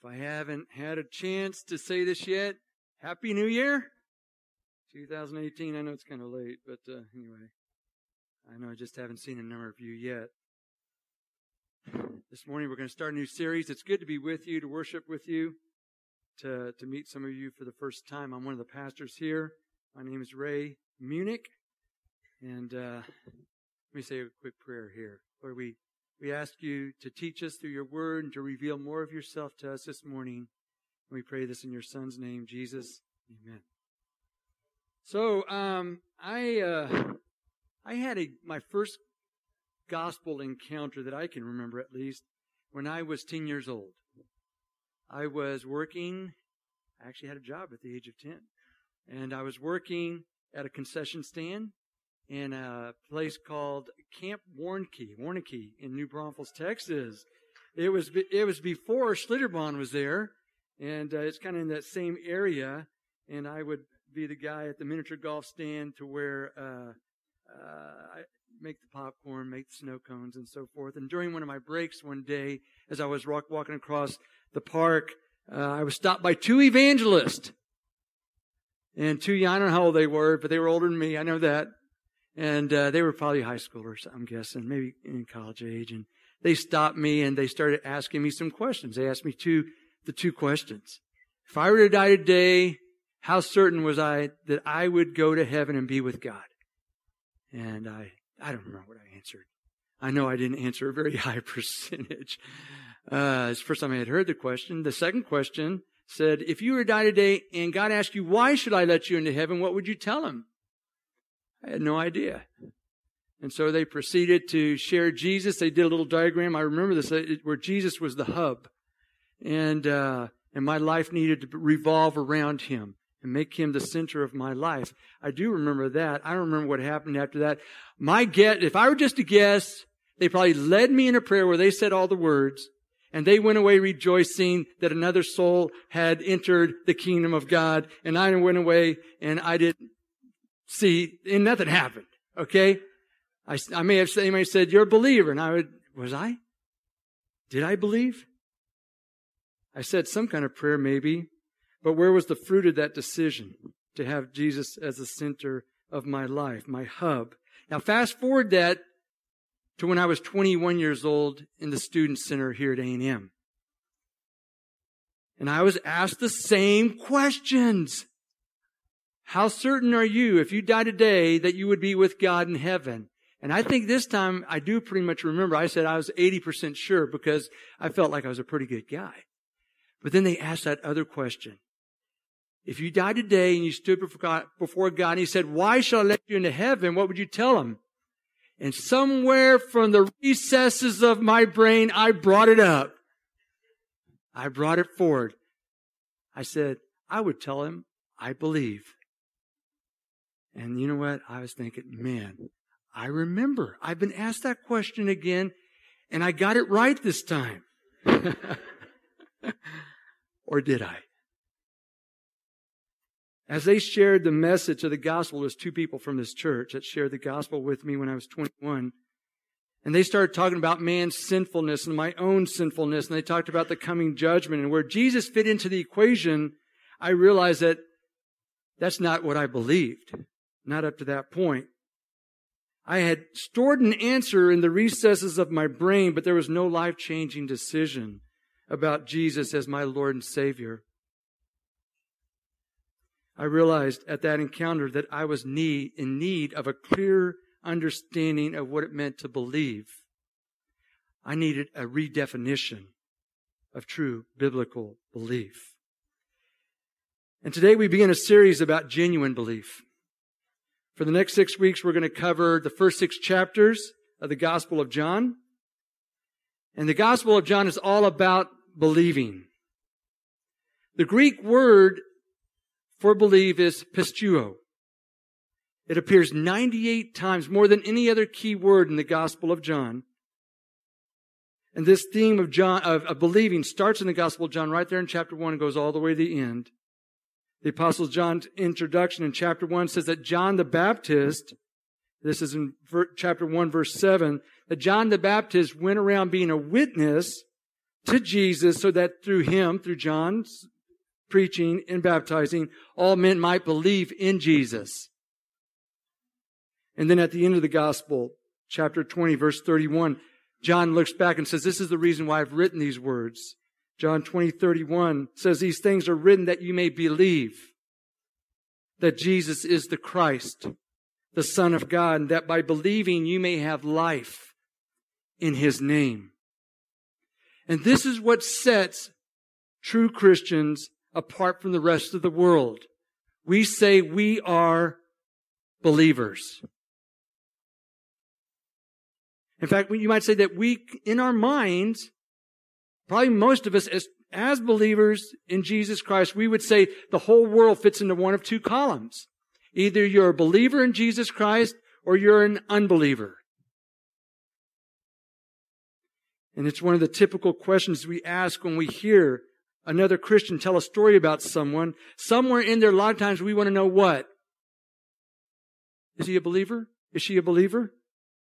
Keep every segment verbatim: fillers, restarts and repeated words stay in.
If I haven't had a chance to say this yet, Happy New Year! twenty eighteen, I know it's kind of late, but uh, anyway, I know I just haven't seen a number of you yet. This morning we're going to start a new series. It's good to be with you, to worship with you, to, to meet some of you for the first time. I'm one of the pastors here. My name is Ray Munich, and uh, let me say a quick prayer here. Lord, we, we ask you to teach us through your word and to reveal more of yourself to us this morning. And we pray this in your Son's name, Jesus. Amen. So, um, I, uh, I had a, my first gospel encounter that I can remember at least when I was ten years old. I was working, I actually had a job at the age of ten. And I was working at a concession stand in a place called Camp Warnke, Warnke in New Braunfels, Texas. It was, it was before Schlitterbahn was there. And uh, it's kind of in that same area. And I would be the guy at the miniature golf stand to where uh, uh, I make the popcorn, make the snow cones, and so forth. And during one of my breaks one day, as I was rock, walking across the park, uh, I was stopped by two evangelists. And two, I don't know how old they were, but they were older than me. I know that. And uh, they were probably high schoolers, I'm guessing, maybe in college age. And they stopped me and they started asking me some questions. They asked me two, the two questions. If I were to die today, how certain was I that I would go to heaven and be with God? And I, I don't remember what I answered. I know I didn't answer a very high percentage. Uh, it's the first time I had heard the question. The second question said, if you were to die today and God asked you, why should I let you into heaven? What would you tell him? I had no idea. And so they proceeded to share Jesus. They did a little diagram. I remember this, where Jesus was the hub. And, uh, and my life needed to revolve around him and make him the center of my life. I do remember that. I don't remember what happened after that. My guess, if I were just to guess, they probably led me in a prayer where they said all the words, and they went away rejoicing that another soul had entered the kingdom of God, and I went away and I didn't see, and nothing happened. Okay? I, I may have said, they may have said, you're a believer, and I would, was I? Did I believe? I said some kind of prayer maybe. But where was the fruit of that decision to have Jesus as the center of my life, my hub? Now fast forward that to when I was twenty-one years old in the student center here at A and M. And I was asked the same questions. How certain are you, if you die today, that you would be with God in heaven? And I think this time I do pretty much remember. I said I was eighty percent sure because I felt like I was a pretty good guy. But then they asked that other question. If you died today and you stood before God, before God and he said, why shall I let you into heaven? What would you tell him? And somewhere from the recesses of my brain, I brought it up. I brought it forward. I said, I would tell him, I believe. And you know what? I was thinking, man, I remember. I've been asked that question again, and I got it right this time. Or did I? As they shared the message of the gospel, there was two people from this church that shared the gospel with me when I was twenty-one. And they started talking about man's sinfulness and my own sinfulness. And they talked about the coming judgment. And where Jesus fit into the equation, I realized that that's not what I believed. Not up to that point. I had stored an answer in the recesses of my brain, but there was no life-changing decision about Jesus as my Lord and Savior. I realized at that encounter that I was need, in need of a clear understanding of what it meant to believe. I needed a redefinition of true biblical belief. And today we begin a series about genuine belief. For the next six weeks, we're going to cover the first six chapters of the Gospel of John. And the Gospel of John is all about believing. The Greek word for believe is pistuo. It appears ninety-eight times, more than any other key word in the Gospel of John. And this theme of John, of, of believing starts in the Gospel of John right there in chapter one and goes all the way to the end. The Apostle John's introduction in chapter one says that John the Baptist, this is in ver, chapter one, verse seven, that John the Baptist went around being a witness to Jesus so that through him, through John's preaching and baptizing, all men might believe in Jesus. And then at the end of the gospel, chapter twenty, verse thirty-one, John looks back and says, this is the reason why I've written these words. John twenty, thirty-one says, these things are written that you may believe that Jesus is the Christ, the Son of God, and that by believing you may have life in his name. And this is what sets true Christians apart from the rest of the world. We say we are believers. In fact, you might say that we, in our minds, probably most of us as, as believers in Jesus Christ, we would say the whole world fits into one of two columns. Either you're a believer in Jesus Christ or you're an unbeliever. And it's one of the typical questions we ask when we hear another Christian tell a story about someone. Somewhere in there, a lot of times we want to know what? Is he a believer? Is she a believer?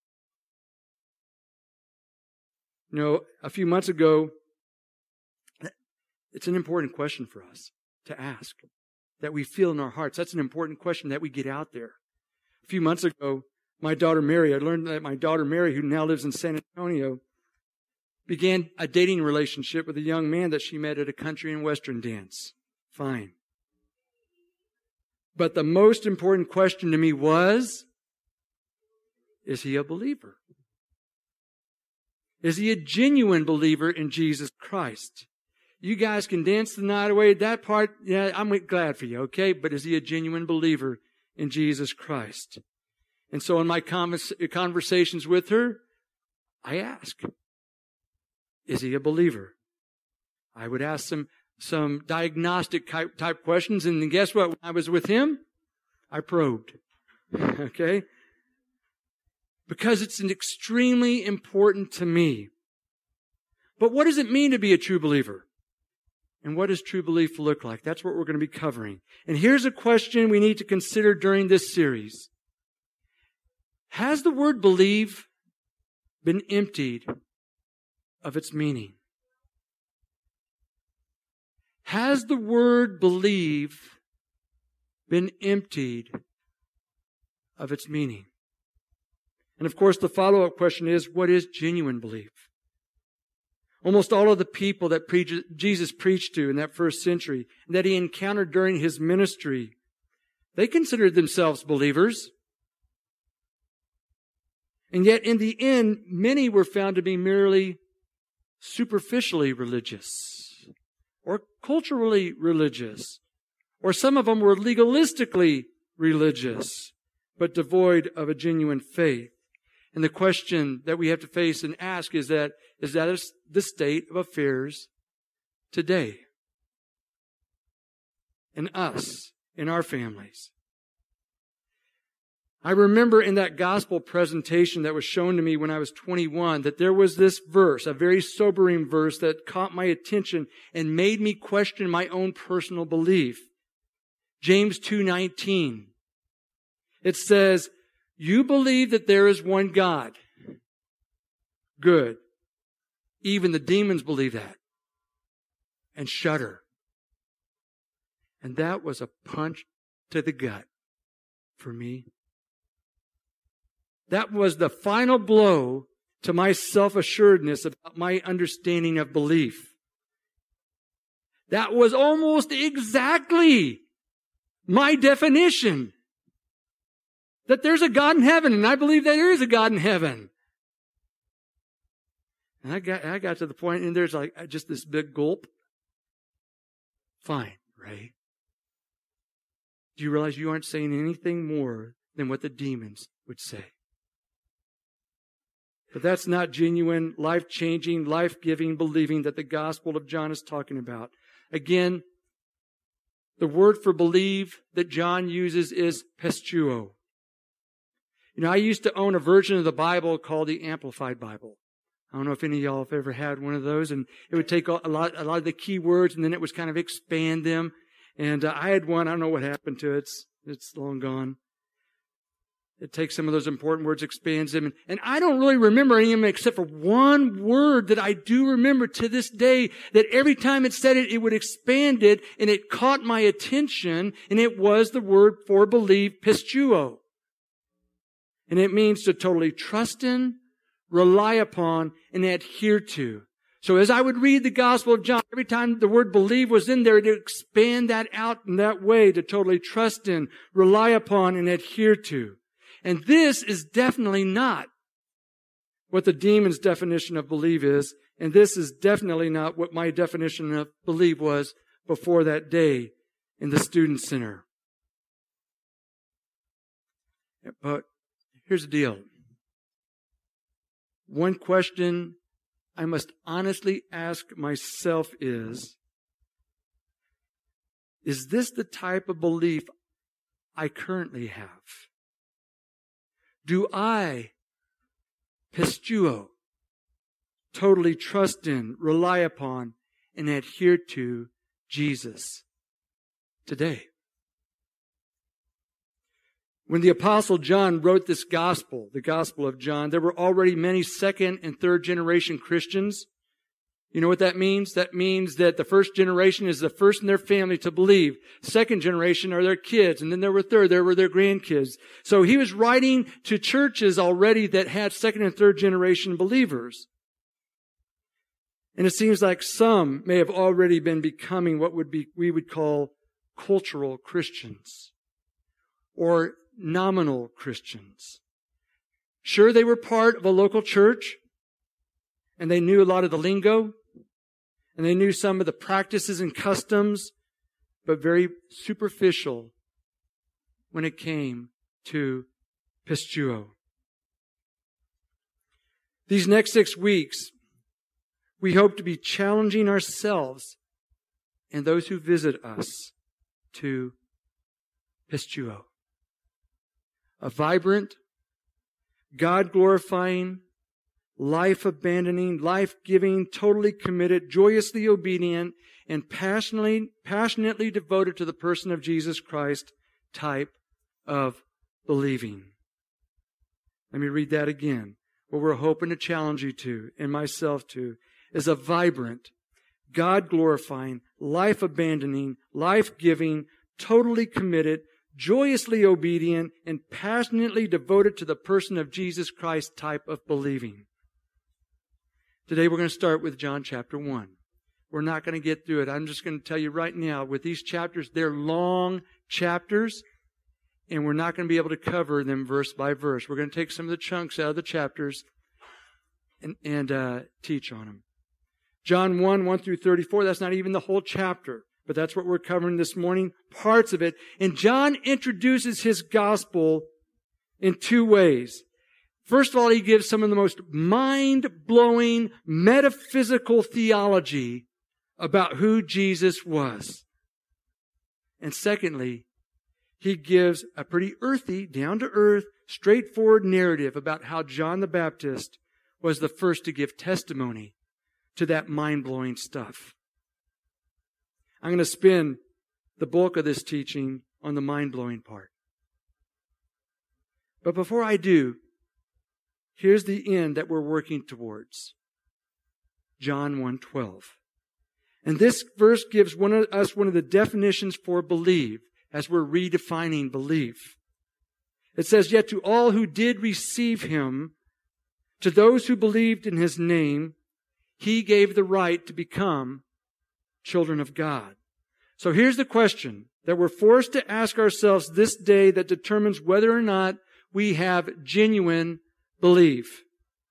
You know, a few months ago, it's an important question for us to ask, that we feel in our hearts. That's an important question that we get out there. A few months ago, my daughter Mary, I learned that my daughter Mary, who now lives in San Antonio, began a dating relationship with a young man that she met at a country and western dance. Fine. But the most important question to me was, is he a believer? Is he a genuine believer in Jesus Christ? You guys can dance the night away. That part, yeah, I'm glad for you, okay? But is he a genuine believer in Jesus Christ? And so in my convers- conversations with her, I ask, is he a believer? I would ask some, some diagnostic type, type questions, and then guess what? When I was with him, I probed. Okay? Because it's an extremely important to me. But what does it mean to be a true believer? And what does true belief look like? That's what we're going to be covering. And here's a question we need to consider during this series. Has the word believe been emptied of its meaning? Has the word believe been emptied of its meaning? And of course, the follow-up question is, what is genuine belief? Almost all of the people that pre- Jesus preached to in that first century, and that he encountered during his ministry, they considered themselves believers. And yet, in the end, many were found to be merely superficially religious, or culturally religious, or some of them were legalistically religious, but devoid of a genuine faith. And the question that we have to face and ask is that, is that the state of affairs today? In us, in our families. I remember in that gospel presentation that was shown to me when I was twenty-one that there was this verse, a very sobering verse that caught my attention and made me question my own personal belief. James two nineteen. It says, you believe that there is one God. Good. Even the demons believe that and shudder. And that was a punch to the gut for me. That was the final blow to my self-assuredness about my understanding of belief. That was almost exactly my definition. That there's a God in heaven, and I believe that there is a God in heaven. And I got, I got to the point, and there's like just this big gulp. Fine, Ray. Do you realize you aren't saying anything more than what the demons would say? But that's not genuine, life-changing, life-giving believing that the Gospel of John is talking about. Again, the word for believe that John uses is pistuo. You know, I used to own a version of the Bible called the Amplified Bible. I don't know if any of y'all have ever had one of those, and it would take a lot, a lot of the key words, and then it was kind of expand them. And uh, I had one. I don't know what happened to it. It's, it's long gone. It takes some of those important words, expands them. And, and I don't really remember any of them except for one word that I do remember to this day, that every time it said it, it would expand it, and it caught my attention, and it was the word for believe, pistuo. And it means to totally trust in, rely upon, and adhere to. So as I would read the Gospel of John, every time the word believe was in there, it would expand that out in that way, to totally trust in, rely upon, and adhere to. And this is definitely not what the demon's definition of believe is. And this is definitely not what my definition of believe was before that day in the student center. But here's the deal. One question I must honestly ask myself is, is this the type of belief I currently have? Do I, pistuo, totally trust in, rely upon, and adhere to Jesus today? When the Apostle John wrote this gospel, the Gospel of John, there were already many second and third generation Christians. You know what that means? That means that the first generation is the first in their family to believe. Second generation are their kids. And then there were third, there were their grandkids. So he was writing to churches already that had second and third generation believers. And it seems like some may have already been becoming what would be, we would call cultural Christians, or nominal Christians. Sure, they were part of a local church, and they knew a lot of the lingo, and they knew some of the practices and customs, but very superficial when it came to pistuo. These next six weeks, we hope to be challenging ourselves and those who visit us to pistuo. A vibrant, God-glorifying, life-abandoning, life-giving, totally committed, joyously obedient, and passionately, passionately devoted to the person of Jesus Christ type of believing. Let me read that again. What we're hoping to challenge you to, and myself to, is a vibrant, God-glorifying, life-abandoning, life-giving, totally committed, joyously obedient, and passionately devoted to the person of Jesus Christ type of believing. Today we're going to start with John chapter one. We're not going to get through it. I'm just going to tell you right now, with these chapters, they're long chapters, and we're not going to be able to cover them verse by verse. We're going to take some of the chunks out of the chapters and, and uh, teach on them. John one, one through thirty-four, that's not even the whole chapter. But that's what we're covering this morning, parts of it. And John introduces his gospel in two ways. First of all, he gives some of the most mind-blowing metaphysical theology about who Jesus was. And secondly, he gives a pretty earthy, down-to-earth, straightforward narrative about how John the Baptist was the first to give testimony to that mind-blowing stuff. I'm going to spend the bulk of this teaching on the mind-blowing part. But before I do, here's the end that we're working towards. John one twelve. And this verse gives one of us one of the definitions for believe, as we're redefining belief. It says, "Yet to all who did receive him, to those who believed in his name, he gave the right to become children of God." So here's the question that we're forced to ask ourselves this day that determines whether or not we have genuine belief.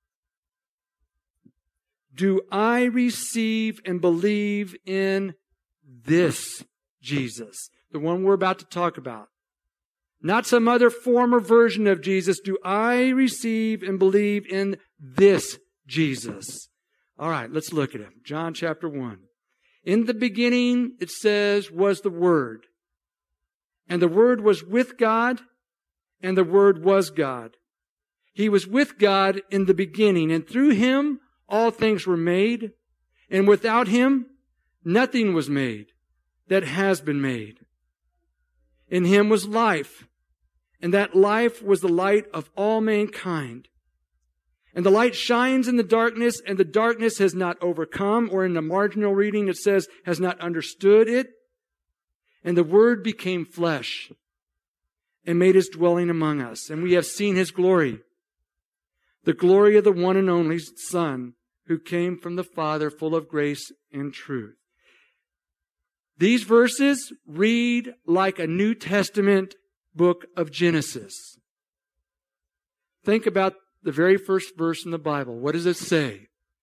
Do I receive and believe in this Jesus, the one we're about to talk about? Not some other form or version of Jesus. Do I receive and believe in this Jesus? All right, let's look at him. John chapter one. In the beginning, it says, was the Word. And the Word was with God, and the Word was God. He was with God in the beginning, and through him all things were made, and without him nothing was made that has been made. In him was life, and that life was the light of all mankind. And the light shines in the darkness, and the darkness has not overcome, or in the marginal reading it says, has not understood it. And the Word became flesh and made His dwelling among us. And we have seen His glory, the glory of the one and only Son, who came from the Father, full of grace and truth. These verses read like a New Testament book of Genesis. Think about the very first verse in the Bible. What does it say?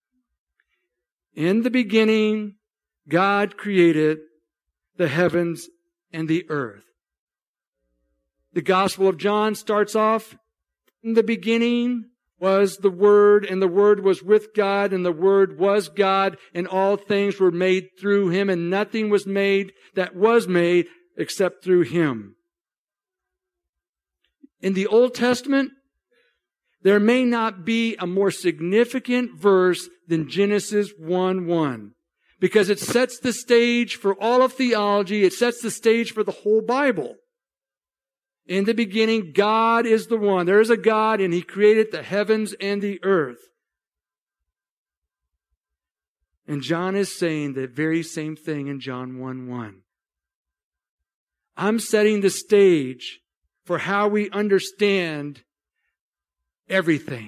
In the beginning, God created the heavens and the earth. The Gospel of John starts off, in the beginning was the Word, and the Word was with God, and the Word was God, and all things were made through Him, and nothing was made that was made except through Him. In the Old Testament, there may not be a more significant verse than Genesis one one, because it sets the stage for all of theology. It sets the stage for the whole Bible. In the beginning, God is the one. There is a God, and He created the heavens and the earth. And John is saying the very same thing in John one one. I'm setting the stage for how we understand everything.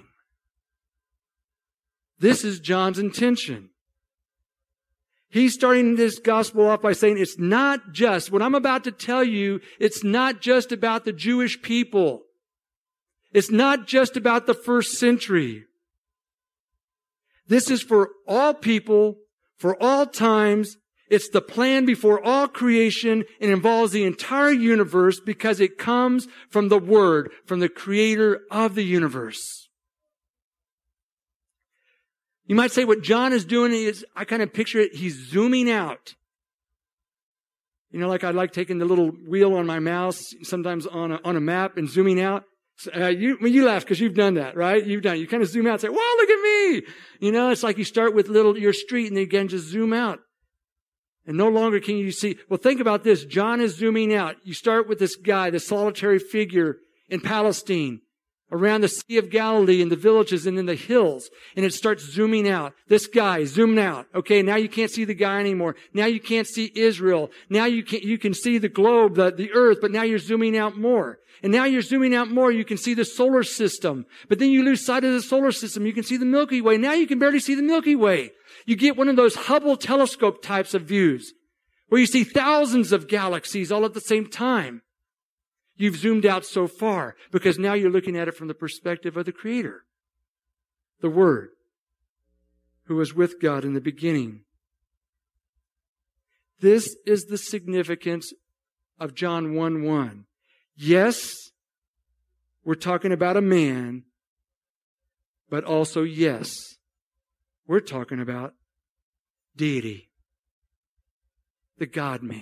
This is John's intention. He's starting this gospel off by saying it's not just, what I'm about to tell you, it's not just about the Jewish people. It's not just about the first century. This is for all people, for all times. It's the plan before all creation and involves the entire universe because it comes from the Word, from the Creator of the universe. You might say what John is doing is, I kind of picture it, he's zooming out. You know, like I like taking the little wheel on my mouse, sometimes on a, on a map and zooming out. So, uh, you, well, you laugh because you've done that, right? You've done it. You kind of zoom out and say, wow, look at me. You know, it's like you start with little, your street and then again just zoom out. And no longer can you see. Well, think about this. John is zooming out. You start with this guy, the solitary figure in Palestine, around the Sea of Galilee and the villages and in the hills. And it starts zooming out. This guy zooming out. Okay, now you can't see the guy anymore. Now you can't see Israel. Now you can, you can see the globe, the, the earth, but now you're zooming out more. And now you're zooming out more. You can see the solar system. But then you lose sight of the solar system. You can see the Milky Way. Now you can barely see the Milky Way. You get one of those Hubble telescope types of views where you see thousands of galaxies all at the same time. You've zoomed out so far because now you're looking at it from the perspective of the Creator, the Word, who was with God in the beginning. This is the significance of John one one. Yes, we're talking about a man, but also, yes, we're talking about deity, the God-man.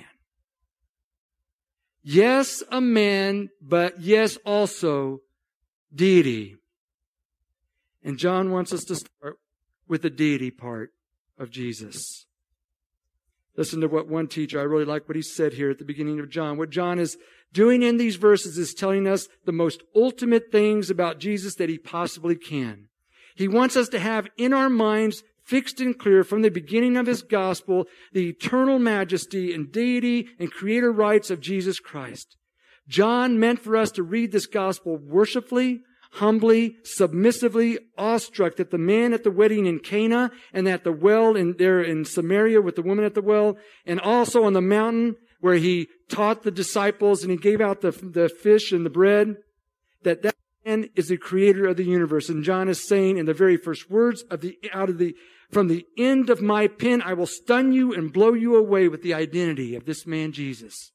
Yes, a man, but yes, also deity. And John wants us to start with the deity part of Jesus. Listen to what one teacher, I really like what he said here at the beginning of John. What John is doing in these verses is telling us the most ultimate things about Jesus that he possibly can. He wants us to have in our minds fixed and clear from the beginning of his gospel the eternal majesty and deity and creator rights of Jesus Christ. John meant for us to read this gospel worshipfully, humbly, submissively, awestruck that the man at the wedding in Cana and at the well in there in Samaria with the woman at the well, and also on the mountain where he taught the disciples and he gave out the, the fish and the bread, that that man is the creator of the universe. And John is saying in the very first words of the out of the from the end of my pen, I will stun you and blow you away with the identity of this man Jesus.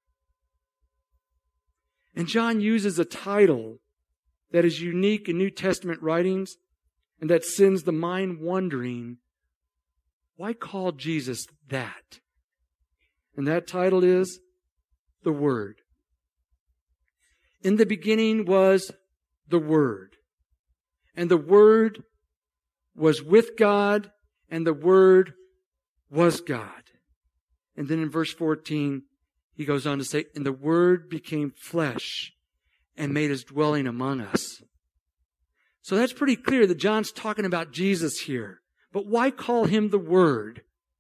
And John uses a title that is unique in New Testament writings and that sends the mind wondering, why call Jesus that? And that title is the Word. In the beginning was the Word. And the Word was with God, and the Word was God. And then in verse fourteen, he goes on to say, and the Word became flesh and made his dwelling among us. So that's pretty clear that John's talking about Jesus here. But why call him the Word?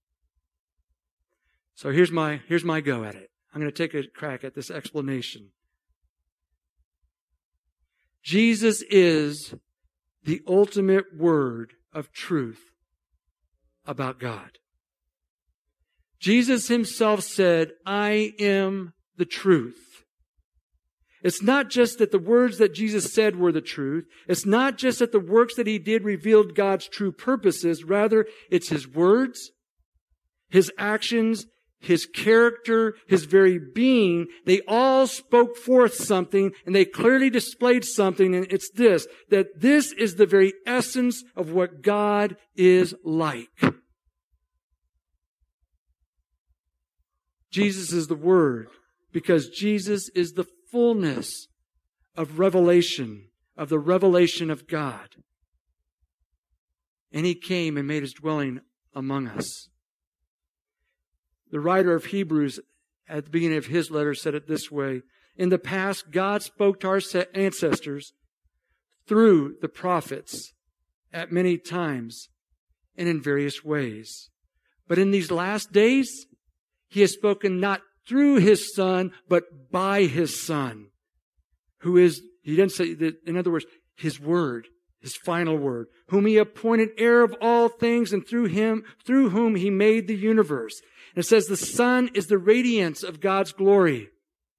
So here's my, here's my go at it. I'm going to take a crack at this explanation. Jesus is the ultimate word of truth about God. Jesus himself said, I am the truth. It's not just that the words that Jesus said were the truth. It's not just that the works that he did revealed God's true purposes. Rather, it's his words, his actions, his character, his very being. They all spoke forth something, and they clearly displayed something, and it's this, that this is the very essence of what God is like. Jesus is the Word, because Jesus is the fullness of revelation, of the revelation of God. And he came and made his dwelling among us. The writer of Hebrews, at the beginning of his letter, said it this way: in the past, God spoke to our ancestors through the prophets at many times and in various ways. But in these last days, he has spoken not through his Son, but by his Son, who is, he didn't say that, in other words, his word, his final word, whom he appointed heir of all things, and through him, through whom he made the universe. And it says the Son is the radiance of God's glory.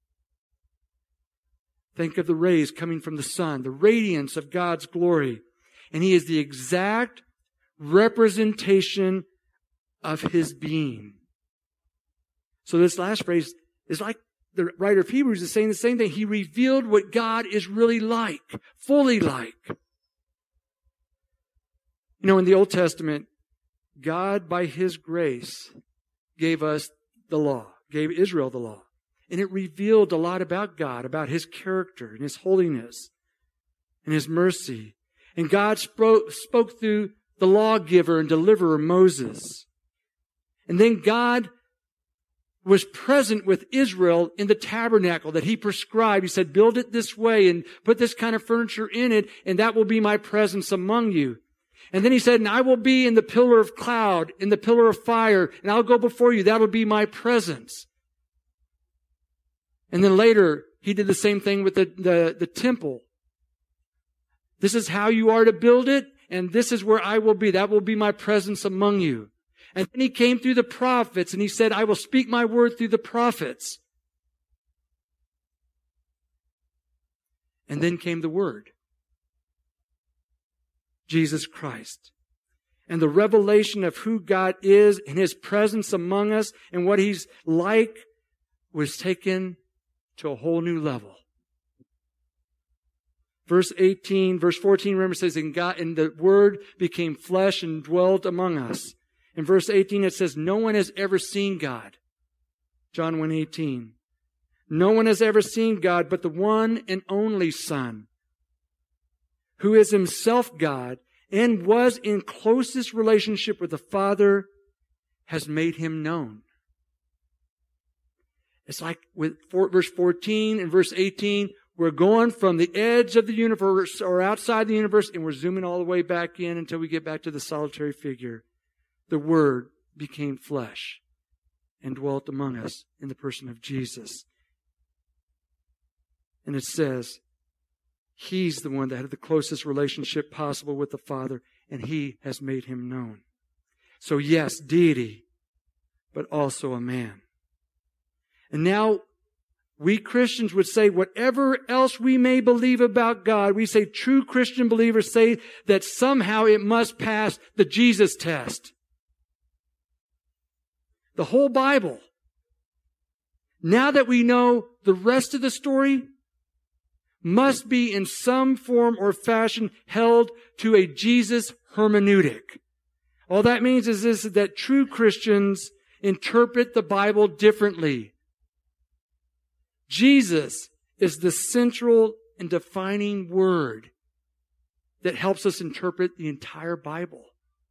Think of the rays coming from the sun, the radiance of God's glory. And he is the exact representation of his being. So this last phrase is like the writer of Hebrews is saying the same thing. He revealed what God is really like, fully like. You know, in the Old Testament, God, by his grace, gave us the law, gave Israel the law. And it revealed a lot about God, about his character and his holiness and his mercy. And God spoke, spoke through the lawgiver and deliverer Moses. And then God was present with Israel in the tabernacle that he prescribed. He said, build it this way and put this kind of furniture in it, and that will be my presence among you. And then he said, and I will be in the pillar of cloud, in the pillar of fire, and I'll go before you. That'll be my presence. And then later, he did the same thing with the, the, the temple. This is how you are to build it, and this is where I will be. That will be my presence among you. And then he came through the prophets, and he said, I will speak my word through the prophets. And then came the Word, Jesus Christ. And the revelation of who God is and his presence among us and what he's like was taken to a whole new level. Verse eighteen, verse fourteen, remember, says, and God, and the Word became flesh and dwelt among us. In verse eighteen, it says, no one has ever seen God. John one eighteen. No one has ever seen God but the one and only Son, who is himself God and was in closest relationship with the Father, has made him known. It's like with verse fourteen and verse eighteen, we're going from the edge of the universe or outside the universe, and we're zooming all the way back in until we get back to the solitary figure. The Word became flesh and dwelt among us in the person of Jesus. And it says, he's the one that had the closest relationship possible with the Father, and he has made him known. So yes, deity, but also a man. And now, we Christians would say, whatever else we may believe about God, we say true Christian believers say that somehow it must pass the Jesus test. The whole Bible. Now that we know the rest of the story, must be in some form or fashion held to a Jesus hermeneutic. All that means is this, that true Christians interpret the Bible differently. Jesus is the central and defining word that helps us interpret the entire Bible.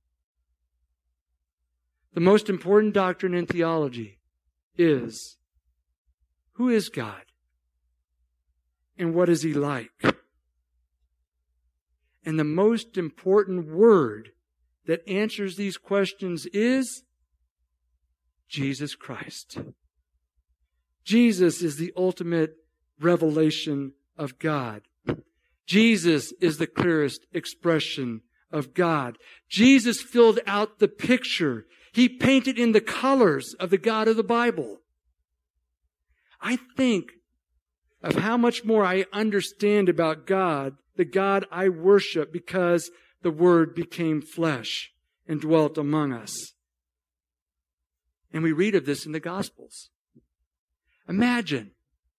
The most important doctrine in theology is, who is God? and what is he like? And the most important word that answers these questions is Jesus Christ. Jesus is the ultimate revelation of God. Jesus is the clearest expression of God. Jesus filled out the picture. He painted in the colors of the God of the Bible. I think of how much more I understand about God, the God I worship, because the Word became flesh and dwelt among us. And we read of this in the Gospels. Imagine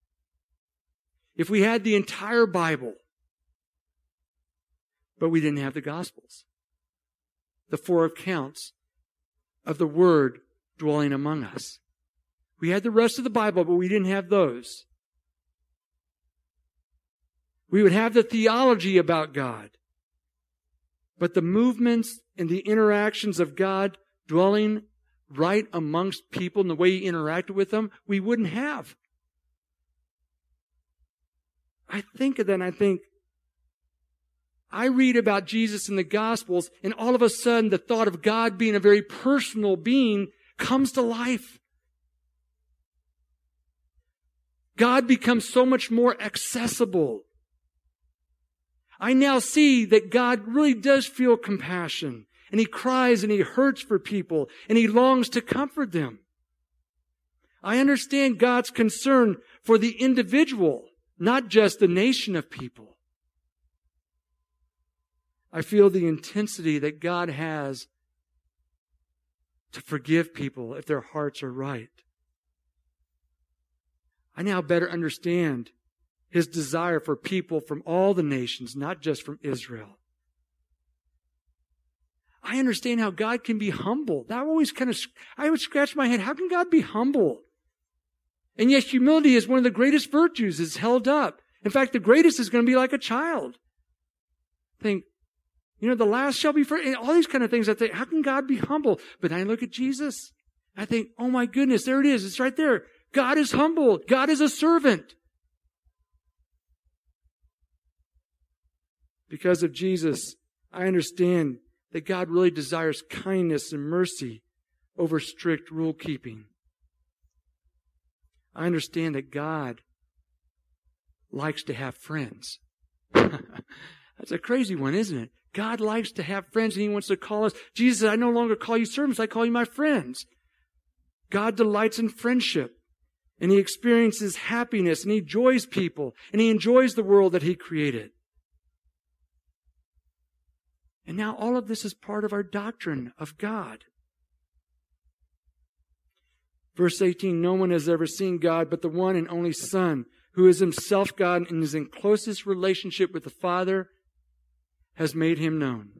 if we had the entire Bible, but we didn't have the Gospels. The four accounts of the Word dwelling among us. We had the rest of the Bible, but we didn't have those. We would have the theology about God. But the movements and the interactions of God dwelling right amongst people and the way He interacted with them, we wouldn't have. I think of that and I think, I read about Jesus in the Gospels, and all of a sudden the thought of God being a very personal being comes to life. God becomes so much more accessible. I now see that God really does feel compassion, and He cries and He hurts for people, and He longs to comfort them. I understand God's concern for the individual, not just the nation of people. I feel the intensity that God has to forgive people if their hearts are right. I now better understand His desire for people from all the nations, not just from Israel. I understand how God can be humble. That always kind of, I would scratch my head. How can God be humble? And yet humility is one of the greatest virtues. It's held up. In fact, the greatest is going to be like a child. Think, you know, the last shall be first. All these kind of things. I think, how can God be humble? But then I look at Jesus. I think, oh my goodness, there it is. It's right there. God is humble. God is a servant. Because of Jesus, I understand that God really desires kindness and mercy over strict rule keeping. I understand that God likes to have friends. That's a crazy one, isn't it? God likes to have friends and He wants to call us. Jesus said, I no longer call you servants, I call you my friends. God delights in friendship. And He experiences happiness and He enjoys people and He enjoys the world that He created. And now all of this is part of our doctrine of God. Verse eighteen, no one has ever seen God but the one and only Son, who is Himself God and is in closest relationship with the Father, has made Him known.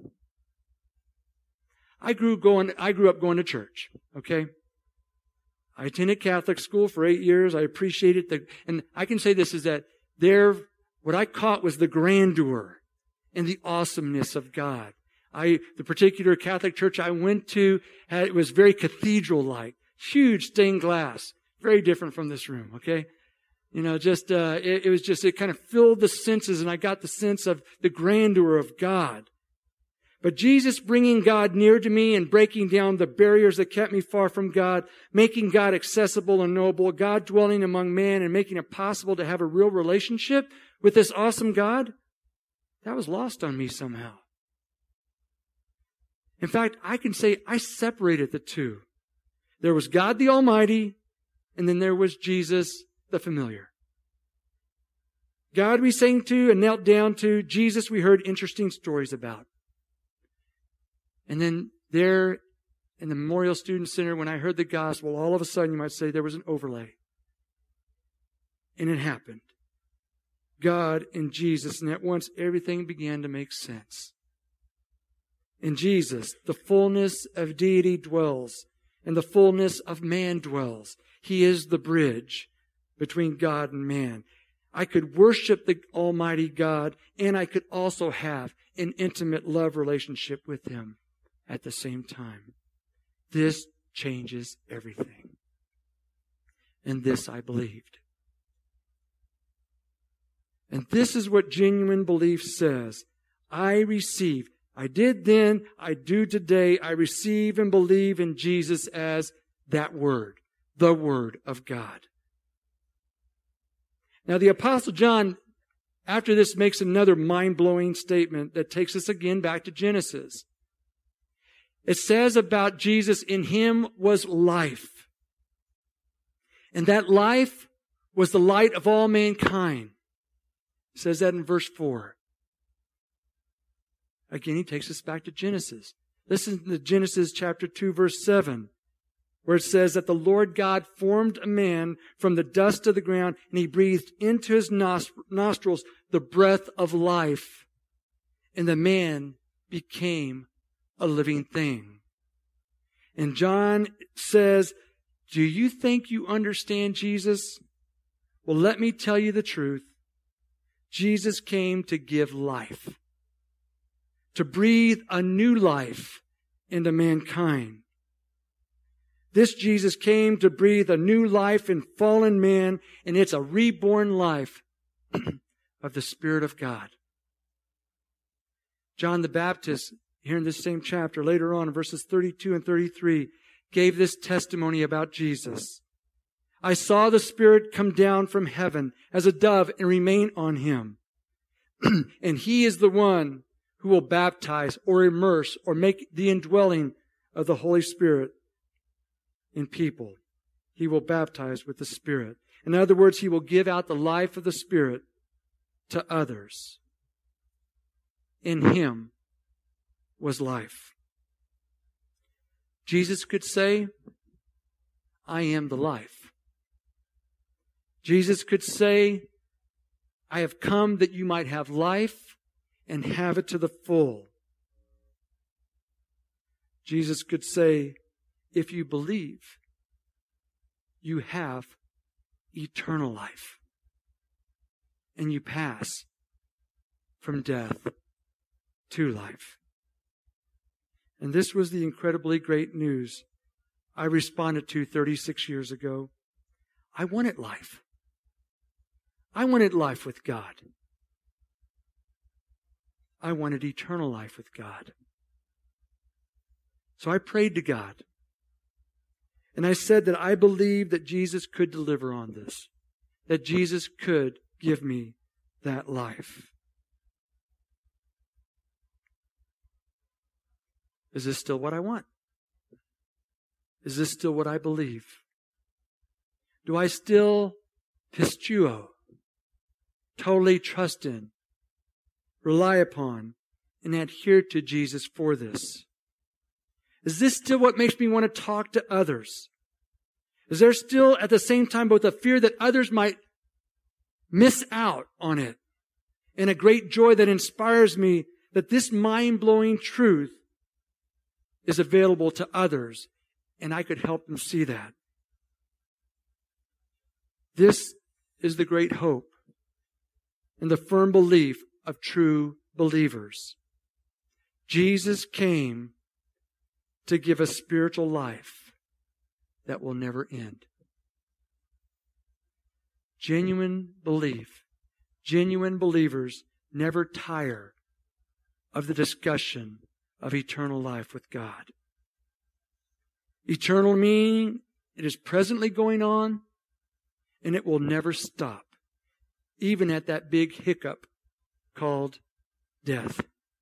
I grew going, I grew up going to church, okay? I attended Catholic school for eight years. I appreciated the, and I can say this is that there, what I caught was the grandeur and the awesomeness of God. I, the particular Catholic church I went to had, it was very cathedral-like, huge stained glass, very different from this room, okay? You know, just, uh, it, it was just, it kind of filled the senses and I got the sense of the grandeur of God. But Jesus bringing God near to me and breaking down the barriers that kept me far from God, making God accessible and knowable, God dwelling among man and making it possible to have a real relationship with this awesome God, that was lost on me somehow. In fact, I can say I separated the two. There was God the Almighty, and then there was Jesus the familiar. God we sang to and knelt down to. Jesus we heard interesting stories about. And then there in the Memorial Student Center, when I heard the gospel, all of a sudden you might say there was an overlay. And it happened. God and Jesus, and at once everything began to make sense. In Jesus, the fullness of deity dwells, and the fullness of man dwells. He is the bridge between God and man. I could worship the Almighty God, and I could also have an intimate love relationship with Him at the same time. This changes everything. And this I believed. And this is what genuine belief says. I receive. I did then, I do today. I receive and believe in Jesus as that Word, the Word of God. Now the Apostle John, after this, makes another mind-blowing statement that takes us again back to Genesis. It says about Jesus, in Him was life. And that life was the light of all mankind. It says that in verse four. Again, he takes us back to Genesis. Listen to Genesis chapter two, verse seven, where it says that the Lord God formed a man from the dust of the ground, and He breathed into his nostrils the breath of life, and the man became a living thing. And John says, do you think you understand Jesus? Well, let me tell you the truth. Jesus came to give life, to breathe a new life into mankind. This Jesus came to breathe a new life in fallen man, and it's a reborn life of the Spirit of God. John the Baptist, here in this same chapter, later on in verses thirty-two and thirty-three, gave this testimony about Jesus. I saw the Spirit come down from heaven as a dove and remain on Him. And He is the one who will baptize or immerse or make the indwelling of the Holy Spirit in people. He will baptize with the Spirit. In other words, He will give out the life of the Spirit to others. In Him was life. Jesus could say, I am the life. Jesus could say, I have come that you might have life and have it to the full. Jesus could say, if you believe, you have eternal life. And you pass from death to life. And this was the incredibly great news I responded to thirty-six years ago. I wanted life. I wanted life with God. I wanted eternal life with God. So I prayed to God. And I said that I believed that Jesus could deliver on this. That Jesus could give me that life. Is this still what I want? Is this still what I believe? Do I still pistuo, totally trust in, rely upon, and adhere to Jesus for this? Is this still what makes me want to talk to others? Is there still at the same time both a fear that others might miss out on it and a great joy that inspires me that this mind-blowing truth is available to others and I could help them see that? This is the great hope and the firm belief of true believers. Jesus came to give us spiritual life that will never end. Genuine belief, genuine believers never tire of the discussion of eternal life with God. Eternal meaning, it is presently going on, and it will never stop, even at that big hiccup called death.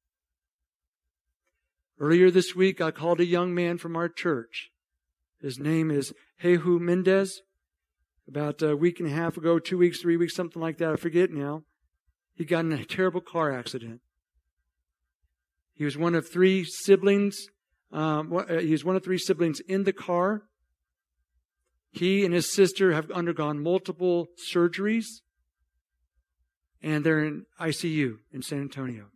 Earlier this week, I called a young man from our church. His name is Jehu Mendez. About a week and a half ago, two weeks, three weeks, something like that, I forget now, he got in a terrible car accident. He was one of three siblings. Um, he was one of three siblings in the car. He and his sister have undergone multiple surgeries, and they're in I C U in San Antonio.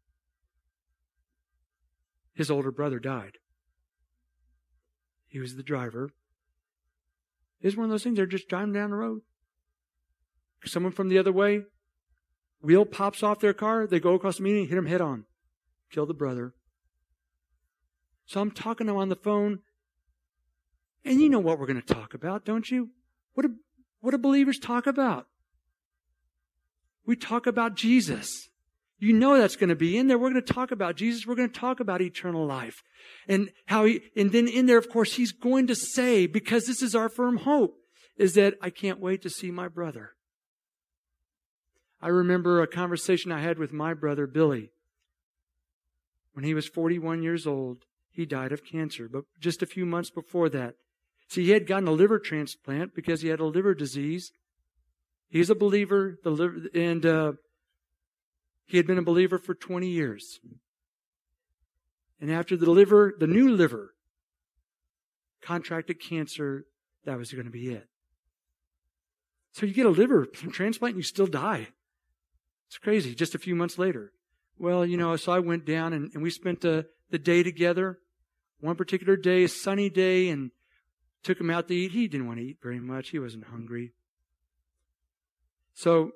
His older brother died. He was the driver. It's one of those things, they're just driving down the road. Someone from the other way, wheel pops off their car, they go across the median, hit him head on. Kill the brother. So I'm talking to him on the phone, and you know what we're going to talk about, don't you? What do, what do believers talk about? we talk about Jesus. You know that's going to be in there. We're going to talk about Jesus. We're going to talk about eternal life. And how he, and then in there, of course, he's going to say, because this is our firm hope, is that I can't wait to see my brother. I remember a conversation I had with my brother, Billy. When he was forty-one years old, he died of cancer. But just a few months before that, see, he had gotten a liver transplant because he had a liver disease. He's a believer, the liver, and uh, he had been a believer for twenty years. And after the liver, the new liver, contracted cancer, that was going to be it. So you get a liver transplant and you still die. It's crazy. Just a few months later. Well, you know, so I went down and, and we spent the, the day together. One particular day, a sunny day, and took him out to eat. He didn't want to eat very much. He wasn't hungry. So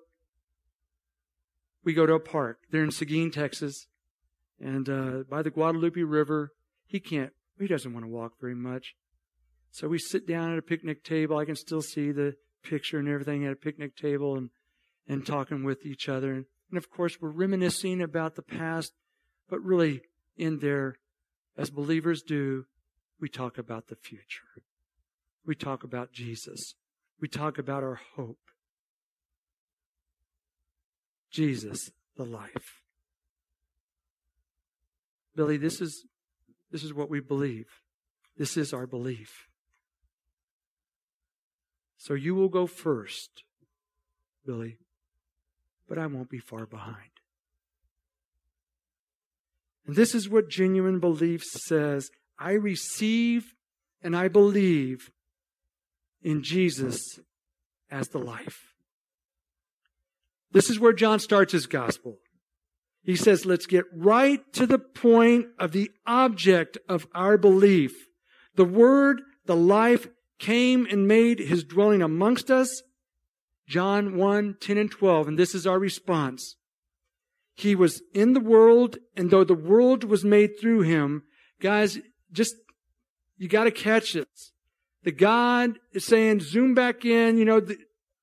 we go to a park. They're in Seguin, Texas, and uh, by the Guadalupe River. He can't, he doesn't want to walk very much. So we sit down at a picnic table. I can still see the picture and everything at a picnic table and, and talking with each other. And, and of course, we're reminiscing about the past, but really in there, as believers do, we talk about the future. We talk about Jesus. We talk about our hope. Jesus, the life. Billy, this is, this is what we believe. This is our belief. So you will go first, Billy, but I won't be far behind. And this is what genuine belief says. I receive and I believe in Jesus as the life. This is where John starts his gospel. He says, let's get right to the point of the object of our belief. The Word, the life, came and made his dwelling amongst us. John one, ten and twelve. And this is our response. He was in the world, and though the world was made through him, guys, just, you got to catch this. The God is saying, zoom back in, you know, the,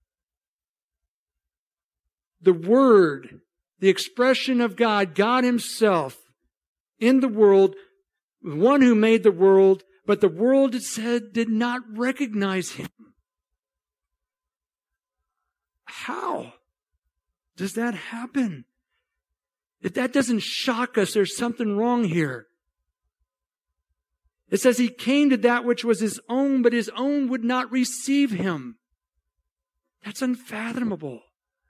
the Word, the expression of God, God himself in the world, the one who made the world, but the world, it said, did not recognize him. How does that happen? If that doesn't shock us, there's something wrong here. It says he came to that which was his own, but his own would not receive him. That's unfathomable.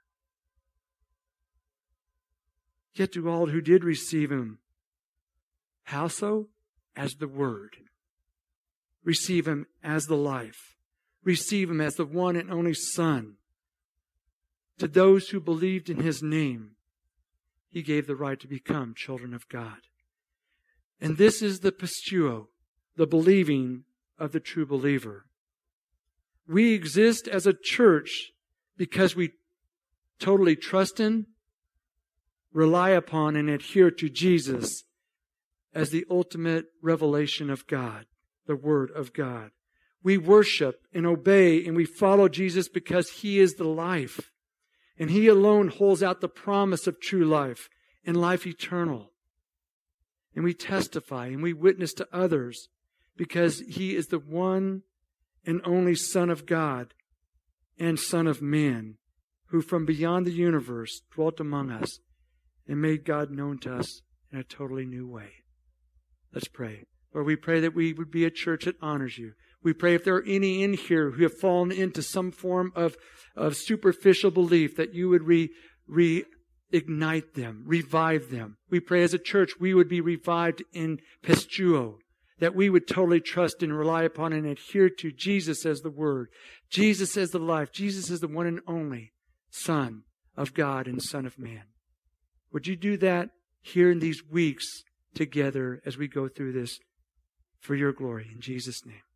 Yet to all who did receive him, how so? As the Word. Receive him as the life. Receive him as the one and only Son. To those who believed in his name, he gave the right to become children of God. And this is the pistuo, the believing of the true believer. We exist as a church because we totally trust in, rely upon, and adhere to Jesus as the ultimate revelation of God, the Word of God. We worship and obey and we follow Jesus because he is the life. And he alone holds out the promise of true life and life eternal. And we testify and we witness to others because he is the one and only Son of God and Son of Man, who from beyond the universe dwelt among us and made God known to us in a totally new way. Let's pray. Lord, we pray that we would be a church that honors you. We pray if there are any in here who have fallen into some form of, of superficial belief, that you would re, reignite them, revive them. We pray as a church we would be revived in pistuo, that we would totally trust and rely upon and adhere to Jesus as the Word, Jesus as the life, Jesus as the one and only Son of God and Son of Man. Would you do that here in these weeks together as we go through this for your glory, in Jesus' name?